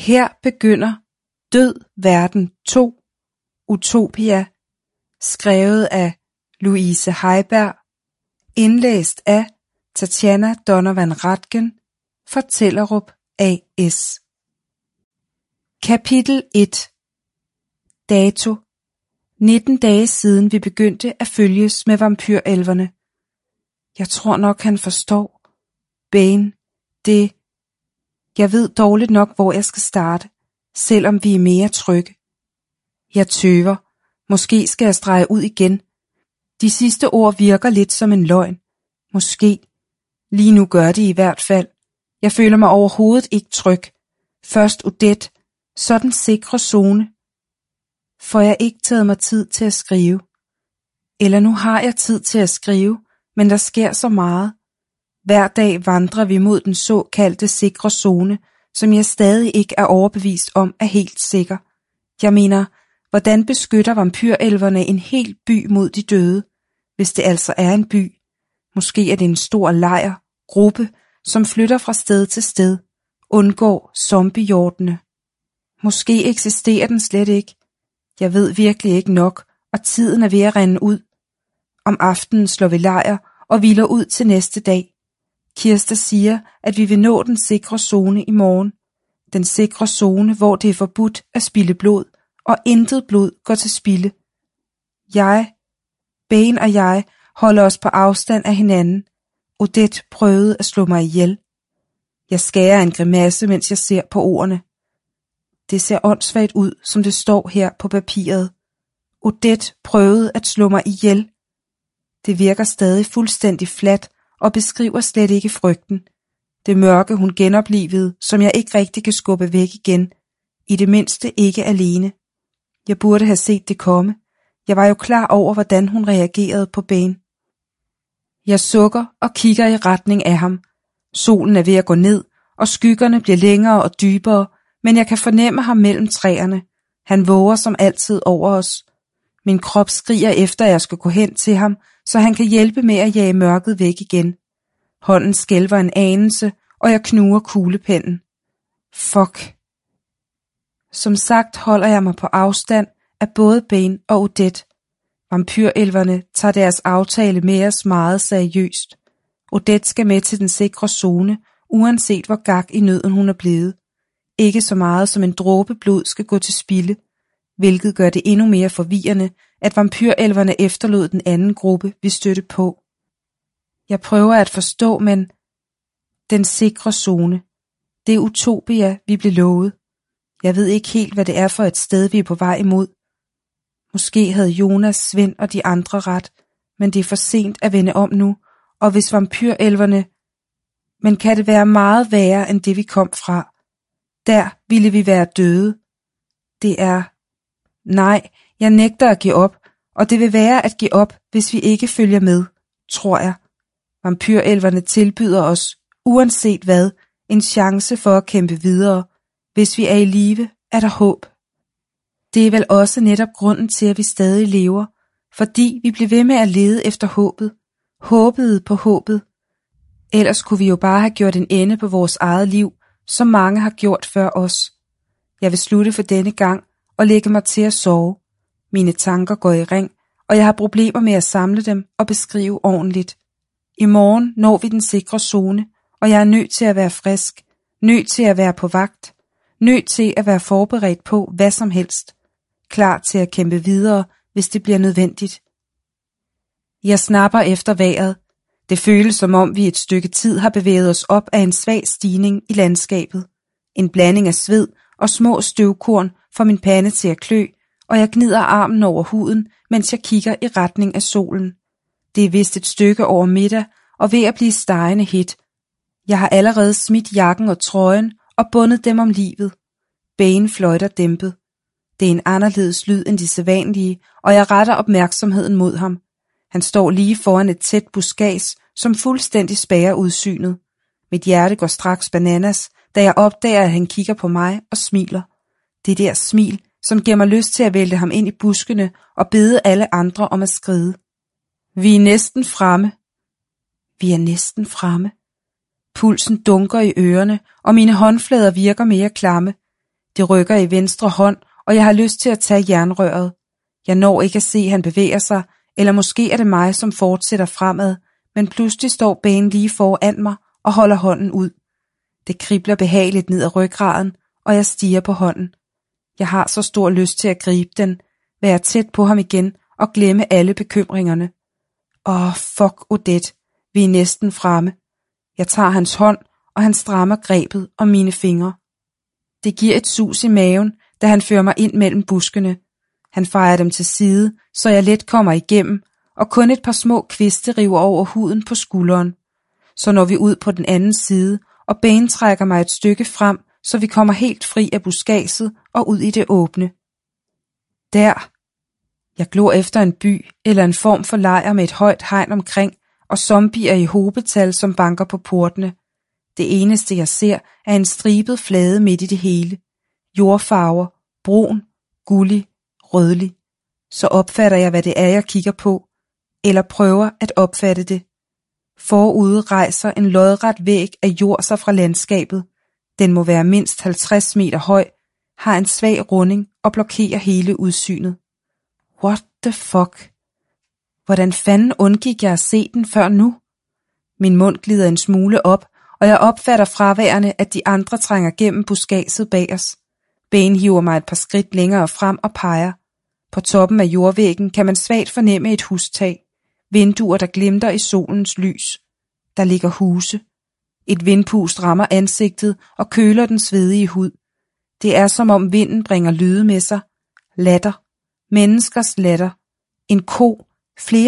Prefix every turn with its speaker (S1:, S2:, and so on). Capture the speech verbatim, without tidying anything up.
S1: Her begynder Død Verden to, Utopia, skrevet af Louise Heiberg, indlæst af Tatjana Donovan Ratgen, Fortællerup A S. Kapitel et. Dato: nitten dage siden vi begyndte at følges med vampyrelverne. Jeg tror nok han forstår. Bane, det... Jeg ved dårligt nok hvor jeg skal starte, selvom vi er mere trygge. Jeg tøver. Måske skal jeg strege ud igen. De sidste ord virker lidt som en løgn. Måske. Lige nu gør de i hvert fald. Jeg føler mig overhovedet ikke tryg. Først Odette, så den sikre zone. Får jeg ikke taget mig tid til at skrive? Eller nu har jeg tid til at skrive, men der sker så meget. Hver dag vandrer vi mod den såkaldte sikre zone, som jeg stadig ikke er overbevist om er helt sikker. Jeg mener, hvordan beskytter vampyrelverne en hel by mod de døde, hvis det altså er en by? Måske er det en stor lejr, gruppe, som flytter fra sted til sted, undgår zombiehjortene. Måske eksisterer den slet ikke. Jeg ved virkelig ikke nok, og tiden er ved at rinde ud. Om aftenen slår vi lejr og hviler ud til næste dag. Kirsta siger, at vi vil nå den sikre zone i morgen. Den sikre zone, hvor det er forbudt at spilde blod, og intet blod går til spilde. Jeg, Bane og jeg, holder os på afstand af hinanden. Odette prøvede at slå mig ihjel. Jeg skærer en grimasse, mens jeg ser på ordene. Det ser åndssvagt ud, som det står her på papiret. Odette prøvede at slå mig ihjel. Det virker stadig fuldstændig fladt og beskriver slet ikke frygten. Det mørke hun genoplevede, som jeg ikke rigtig kan skubbe væk igen. I det mindste ikke alene. Jeg burde have set det komme. Jeg var jo klar over, hvordan hun reagerede på Bane. Jeg sukker og kigger i retning af ham. Solen er ved at gå ned, og skyggerne bliver længere og dybere, men jeg kan fornemme ham mellem træerne. Han våger som altid over os. Min krop skriger efter, at jeg skal gå hen til ham, så han kan hjælpe med at jage mørket væk igen. Hånden skælver en anelse, og jeg knuger kuglepennen. Fuck. Som sagt holder jeg mig på afstand af både Bane og Odette. Vampyrelverne tager deres aftale med os meget seriøst. Odette skal med til den sikre zone, uanset hvor gak i nøden hun er blevet. Ikke så meget som en dråbe blod skal gå til spilde, hvilket gør det endnu mere forvirrende, at vampyrelverne efterlod den anden gruppe, vi stødte på. Jeg prøver at forstå, men den sikre zone, det er Utopia, vi blev lovet. Jeg ved ikke helt, hvad det er for et sted, vi er på vej imod. Måske havde Jonas, Svend og de andre ret, men det er for sent at vende om nu, og hvis vampyrelverne... Men kan det være meget værre, end det vi kom fra? Der ville vi være døde. Det er... Nej, jeg nægter at give op, og det vil være at give op, hvis vi ikke følger med, tror jeg. Vampyrelverne tilbyder os, uanset hvad, en chance for at kæmpe videre. Hvis vi er i live, er der håb. Det er vel også netop grunden til, at vi stadig lever, fordi vi bliver ved med at lede efter håbet. Håbet på håbet. Ellers kunne vi jo bare have gjort en ende på vores eget liv, som mange har gjort før os. Jeg vil slutte for denne gang og lægge mig til at sove. Mine tanker går i ring, og jeg har problemer med at samle dem og beskrive ordentligt. I morgen når vi den sikre zone, og jeg er nødt til at være frisk, nødt til at være på vagt, nødt til at være forberedt på hvad som helst, klar til at kæmpe videre, hvis det bliver nødvendigt. Jeg snapper efter vejret. Det føles som om vi et stykke tid har bevæget os op af en svag stigning i landskabet. En blanding af sved og små støvkorn får min pande til at klø, og jeg gnider armen over huden, mens jeg kigger i retning af solen. Det er vist et stykke over middag og ved at blive stegende hedt. Jeg har allerede smidt jakken og trøjen og bundet dem om livet. Bane fløjter dæmpet. Det er en anderledes lyd end de sædvanlige, og jeg retter opmærksomheden mod ham. Han står lige foran et tæt buskads, som fuldstændig spærrer udsynet. Mit hjerte går straks bananas, da jeg opdager, at han kigger på mig og smiler. Det der smil, som giver mig lyst til at vælte ham ind i buskene og bede alle andre om at skride. Vi er næsten fremme. Vi er næsten fremme. Pulsen dunker i ørerne, og mine håndflader virker mere klamme. Det rykker i venstre hånd, og jeg har lyst til at tage jernrøret. Jeg når ikke at se, at han bevæger sig, eller måske er det mig, som fortsætter fremad, men pludselig står Bane lige foran mig og holder hånden ud. Det kribler behageligt ned ad ryggraden, og jeg stiger på hånden. Jeg har så stor lyst til at gribe den, være tæt på ham igen og glemme alle bekymringerne. Åh, fuck Odette, vi er næsten fremme. Jeg tager hans hånd, og han strammer grebet om mine fingre. Det giver et sus i maven, da han fører mig ind mellem buskene. Han fejer dem til side, så jeg let kommer igennem, og kun et par små kviste river over huden på skulderen. Så når vi ud på den anden side, og Bane trækker mig et stykke frem, så vi kommer helt fri af buskadset og ud i det åbne. Der. Jeg glor efter en by eller en form for lejr med et højt hegn omkring, og zombier i hobetal, som banker på portene. Det eneste jeg ser er en stribet flade midt i det hele. Jordfarver, brun, gullig, rødlig. Så opfatter jeg, hvad det er, jeg kigger på, eller prøver at opfatte det. Forude rejser en lodret væg af jord sig fra landskabet. Den må være mindst halvtreds meter høj, har en svag runding og blokerer hele udsynet. What the fuck? Hvordan fanden undgik jeg at se den før nu? Min mund glider en smule op, og jeg opfatter fraværende, at de andre trænger gennem buskadset bag os. Bane hiver mig et par skridt længere frem og peger. På toppen af jordvæggen kan man svagt fornemme et hustag. Vinduer, der glimter i solens lys. Der ligger huse. Et vindpust rammer ansigtet og køler den svedige hud. Det er som om vinden bringer lyde med sig. Latter. Menneskers latter. En ko. Flere